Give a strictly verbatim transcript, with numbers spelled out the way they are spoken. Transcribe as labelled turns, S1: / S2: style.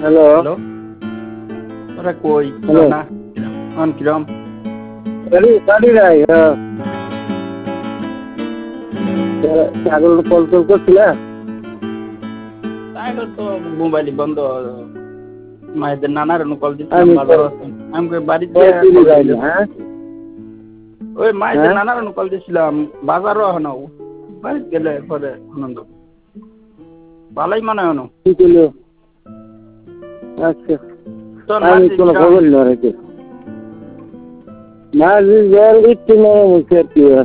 S1: hello
S2: hello ওরা কই
S1: hello
S2: না অন কিরম
S1: গাড়ি গাড়ি নাই হ্যাঁ ছাগল কল টল করছিল
S2: তাই তো মোবাইল বন্ধ মায়েদের নানার কল দিচ্ছিলাম
S1: আমি
S2: বাজার আমি কই বাড়িতে
S1: দিদি যাই না হ্যাঁ
S2: ওই মায়েদের
S1: হ্যাঁ
S2: নানার কল দিচ্ছিলাম বাজারও এখন বাড়িতে গেলে পরে আনন্দ ভালোই মনে হয়
S1: কি করলো আচ্ছা
S2: তোর
S1: আমি
S2: মাঝে
S1: কোনো
S2: কিরম
S1: খবর না রেখে মাঝে জ্বর একটু নরম হচ্ছে আর কি